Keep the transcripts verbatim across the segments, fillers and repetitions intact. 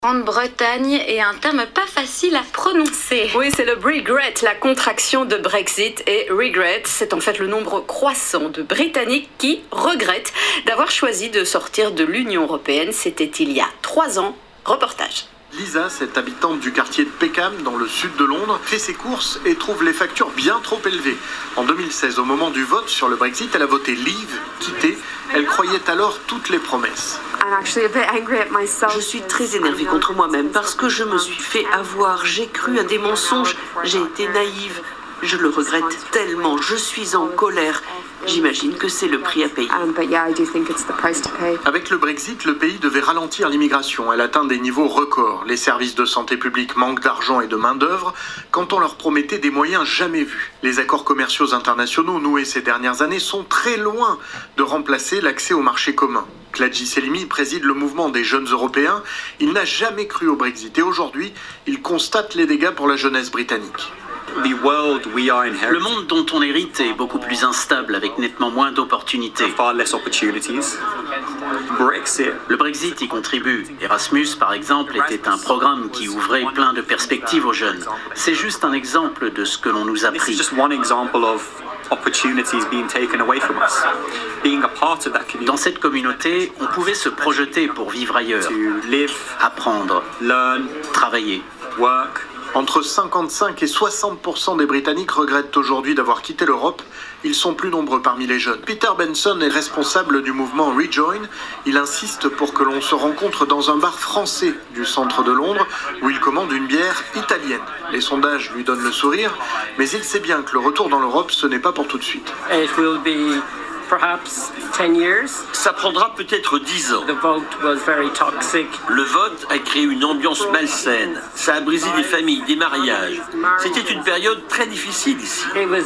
Grande-Bretagne est un terme pas facile à prononcer. Oui, c'est le regret, la contraction de Brexit. Et regret, c'est en fait le nombre croissant de Britanniques qui regrettent d'avoir choisi de sortir de l'Union européenne. C'était il y a trois ans. Reportage. Lisa, cette habitante du quartier de Peckham, dans le sud de Londres, fait ses courses et trouve les factures bien trop élevées. En deux mille seize, au moment du vote sur le Brexit, elle a voté Leave, quitter. Elle croyait alors toutes les promesses. Je suis très énervée contre moi-même parce que je me suis fait avoir. J'ai cru à des mensonges. J'ai été naïve. Je le regrette tellement. Je suis en colère. J'imagine que c'est le prix à payer. Avec le Brexit, le pays devait ralentir l'immigration. Elle atteint des niveaux records. Les services de santé publique manquent d'argent et de main-d'œuvre quand on leur promettait des moyens jamais vus. Les accords commerciaux internationaux noués ces dernières années sont très loin de remplacer l'accès au marché commun. Kladji Selimi préside le mouvement des jeunes Européens. Il n'a jamais cru au Brexit et aujourd'hui, il constate les dégâts pour la jeunesse britannique. Le monde dont on hérite est beaucoup plus instable, avec nettement moins d'opportunités. Le Brexit y contribue. Erasmus, par exemple, était un programme qui ouvrait plein de perspectives aux jeunes. C'est juste un exemple de ce que l'on nous a pris. Dans cette communauté, on pouvait se projeter pour vivre ailleurs, apprendre, travailler. Entre cinquante-cinq et soixante pour cent des Britanniques regrettent aujourd'hui d'avoir quitté l'Europe. Ils sont plus nombreux parmi les jeunes. Peter Benson est responsable du mouvement Rejoin. Il insiste pour que l'on se rencontre dans un bar français du centre de Londres où il commande une bière italienne. Les sondages lui donnent le sourire, mais il sait bien que le retour dans l'Europe, ce n'est pas pour tout de suite. Ça prendra peut-être dix ans. Le vote a créé une ambiance malsaine. Ça a brisé des familles, des mariages. C'était une période très difficile ici.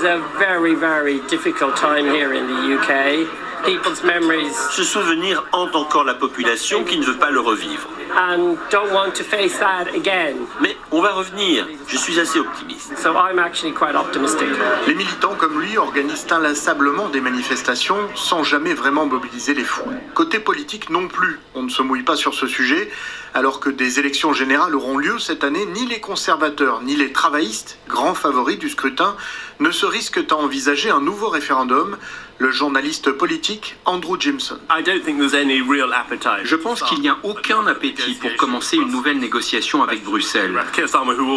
Ce souvenir hante encore la population qui ne veut pas le revivre. Mais on va revenir. Je suis assez optimiste. Les militants comme lui organisent inlassablement des manifestations sans jamais vraiment mobiliser les foules. Côté politique non plus, on ne se mouille pas sur ce sujet. Alors que des élections générales auront lieu cette année, ni les conservateurs ni les travaillistes, grands favoris du scrutin, ne se risquent à envisager un nouveau référendum. Le journaliste politique Andrew Jimson. Je pense qu'il n'y a aucun appétit pour commencer une nouvelle négociation avec Bruxelles. Keir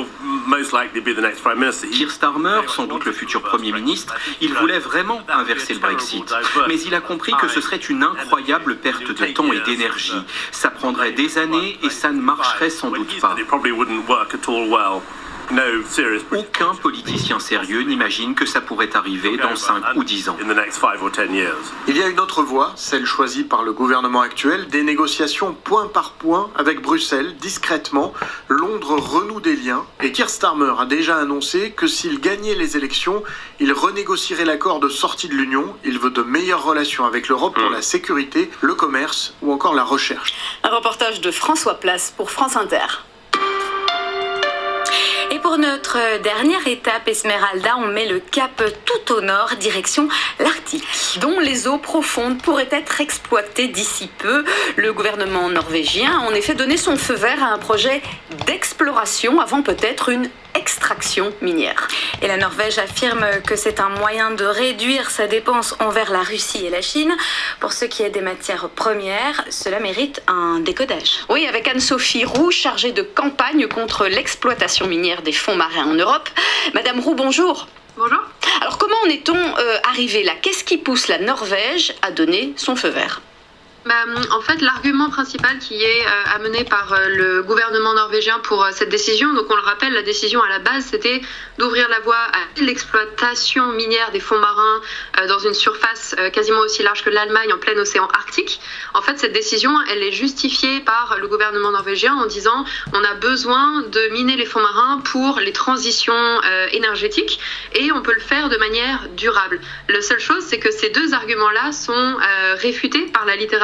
Starmer, sans doute le futur Premier ministre, il voulait vraiment inverser le Brexit. Mais il a compris que ce serait une incroyable perte de temps et d'énergie. Ça prendrait des années et ça ne marcherait sans doute pas. Aucun politicien sérieux n'imagine que ça pourrait arriver dans cinq ou dix ans. Il y a une autre voie, celle choisie par le gouvernement actuel, des négociations point par point avec Bruxelles, discrètement. Londres renoue des liens et Keir Starmer a déjà annoncé que s'il gagnait les élections, il renégocierait l'accord de sortie de l'Union. Il veut de meilleures relations avec l'Europe pour la sécurité, le commerce ou encore la recherche. Un reportage de François Place pour France Inter. Et pour notre dernière étape, Esmeralda, on met le cap tout au nord, direction l'Arctique, dont les eaux profondes pourraient être exploitées d'ici peu. Le gouvernement norvégien a en effet donné son feu vert à un projet d'exploration avant peut-être une extraction minière. Et la Norvège affirme que c'est un moyen de réduire sa dépense envers la Russie et la Chine. Pour ce qui est des matières premières, cela mérite un décodage. Oui, avec Anne-Sophie Roux, chargée de campagne contre l'exploitation minière des fonds marins en Europe. Madame Roux, bonjour. Bonjour. Alors comment en est-on euh, arrivé là? Qu'est-ce qui pousse la Norvège à donner son feu vert? Bah, en fait, l'argument principal qui est euh, amené par euh, le gouvernement norvégien pour euh, cette décision, donc on le rappelle, la décision à la base, c'était d'ouvrir la voie à l'exploitation minière des fonds marins euh, dans une surface euh, quasiment aussi large que l'Allemagne en plein océan Arctique. En fait, cette décision, elle est justifiée par le gouvernement norvégien en disant on a besoin de miner les fonds marins pour les transitions euh, énergétiques et on peut le faire de manière durable. La seule chose, c'est que ces deux arguments-là sont euh, réfutés par la littérature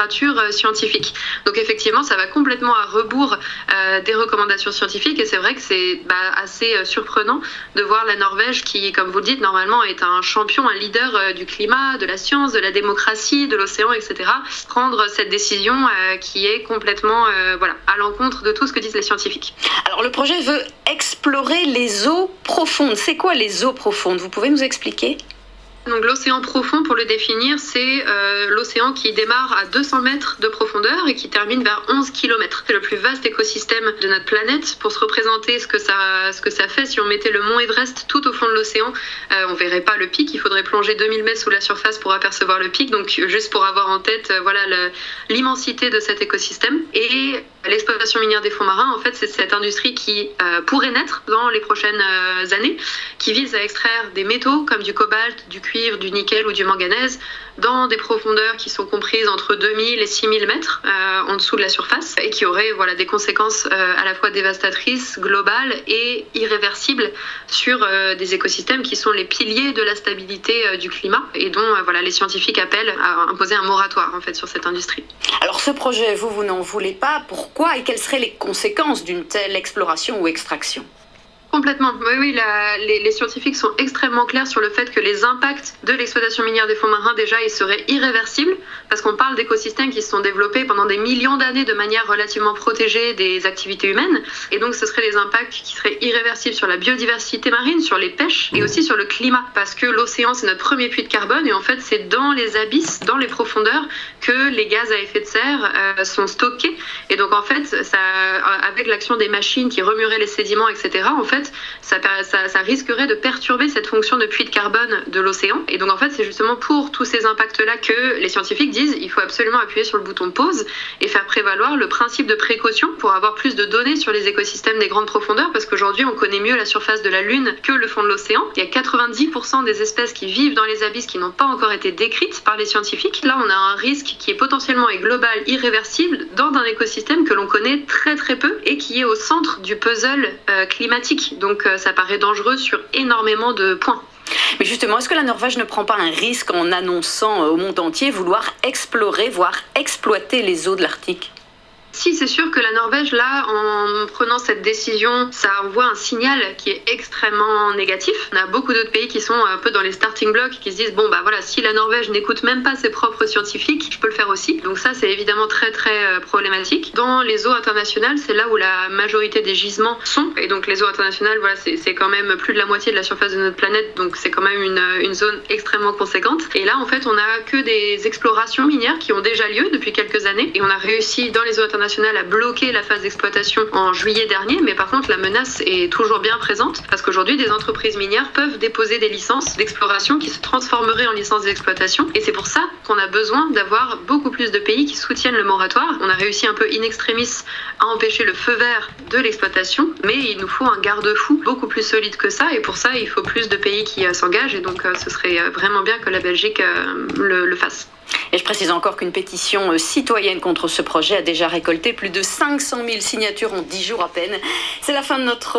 littérature euh, scientifique. Donc effectivement, ça va complètement à rebours euh, des recommandations scientifiques et c'est vrai que c'est bah, assez euh, surprenant de voir la Norvège qui, comme vous le dites, normalement est un champion, un leader euh, du climat, de la science, de la démocratie, de l'océan, et cetera, prendre cette décision euh, qui est complètement euh, voilà, à l'encontre de tout ce que disent les scientifiques. Alors le projet veut explorer les eaux profondes. C'est quoi les eaux profondes? Vous pouvez nous expliquer? Donc l'océan profond, pour le définir, c'est euh, l'océan qui démarre à deux cents mètres de profondeur et qui termine vers onze kilomètres. C'est le plus vaste écosystème de notre planète. Pour se représenter ce que ça, ce que ça fait, si on mettait le mont Everest tout au fond de l'océan, euh, on verrait pas le pic. Il faudrait plonger deux mille mètres sous la surface pour apercevoir le pic. Donc juste pour avoir en tête euh, voilà, le, l'immensité de cet écosystème. Et l'exploitation minière des fonds marins, en fait, c'est cette industrie qui euh, pourrait naître dans les prochaines euh, années, qui vise à extraire des métaux comme du cobalt, du cuivre, du nickel ou du manganèse dans des profondeurs qui sont comprises entre deux mille et six mille mètres euh, en dessous de la surface et qui auraient voilà, des conséquences euh, à la fois dévastatrices, globales et irréversibles sur euh, des écosystèmes qui sont les piliers de la stabilité euh, du climat et dont euh, voilà, les scientifiques appellent à imposer un moratoire en fait, sur cette industrie. Alors ce projet, vous, vous n'en voulez pas. Pourquoi et quelles seraient les conséquences d'une telle exploration ou extraction? Complètement. Oui, oui la, les, les scientifiques sont extrêmement clairs sur le fait que les impacts de l'exploitation minière des fonds marins, déjà, ils seraient irréversibles parce qu'on parle d'écosystèmes qui se sont développés pendant des millions d'années de manière relativement protégée des activités humaines. Et donc, ce seraient des impacts qui seraient irréversibles sur la biodiversité marine, sur les pêches et aussi sur le climat. Parce que l'océan, c'est notre premier puits de carbone et en fait, c'est dans les abysses, dans les profondeurs que les gaz à effet de serre euh, sont stockés. Et donc, en fait, ça, avec l'action des machines qui remueraient les sédiments, et cetera, en fait, Ça, ça, ça risquerait de perturber cette fonction de puits de carbone de l'océan. Et donc en fait, c'est justement pour tous ces impacts-là que les scientifiques disent il faut absolument appuyer sur le bouton pause et faire prévaloir le principe de précaution pour avoir plus de données sur les écosystèmes des grandes profondeurs, parce qu'aujourd'hui, on connaît mieux la surface de la Lune que le fond de l'océan. Il y a quatre-vingt-dix pour cent des espèces qui vivent dans les abysses qui n'ont pas encore été décrites par les scientifiques. Là, on a un risque qui est potentiellement et global, irréversible, dans un écosystème que l'on connaît très très peu et qui est au centre du puzzle euh, climatique. Donc ça paraît dangereux sur énormément de points. Mais justement, est-ce que la Norvège ne prend pas un risque en annonçant au monde entier vouloir explorer, voire exploiter les eaux de l'Arctique ? Si, c'est sûr que la Norvège, là, en prenant cette décision, ça envoie un signal qui est extrêmement négatif. On a beaucoup d'autres pays qui sont un peu dans les starting blocks, qui se disent, bon, bah voilà, si la Norvège n'écoute même pas ses propres scientifiques, je peux le faire aussi. Donc ça, c'est évidemment très, très problématique. Dans les eaux internationales, c'est là où la majorité des gisements sont. Et donc les eaux internationales, voilà, c'est, c'est quand même plus de la moitié de la surface de notre planète, donc c'est quand même une, une zone extrêmement conséquente. Et là, en fait, on n'a que des explorations minières qui ont déjà lieu depuis quelques années. Et on a réussi, dans les eaux internationales, a bloqué la phase d'exploitation en juillet dernier, mais par contre la menace est toujours bien présente parce qu'aujourd'hui des entreprises minières peuvent déposer des licences d'exploration qui se transformeraient en licences d'exploitation et c'est pour ça qu'on a besoin d'avoir beaucoup plus de pays qui soutiennent le moratoire. On a réussi un peu in extremis à empêcher le feu vert de l'exploitation, mais il nous faut un garde-fou beaucoup plus solide que ça et pour ça il faut plus de pays qui s'engagent et donc ce serait vraiment bien que la Belgique le, le fasse. Et je précise encore qu'une pétition citoyenne contre ce projet a déjà récolté plus de cinq cent mille signatures en dix jours à peine. C'est la fin de notre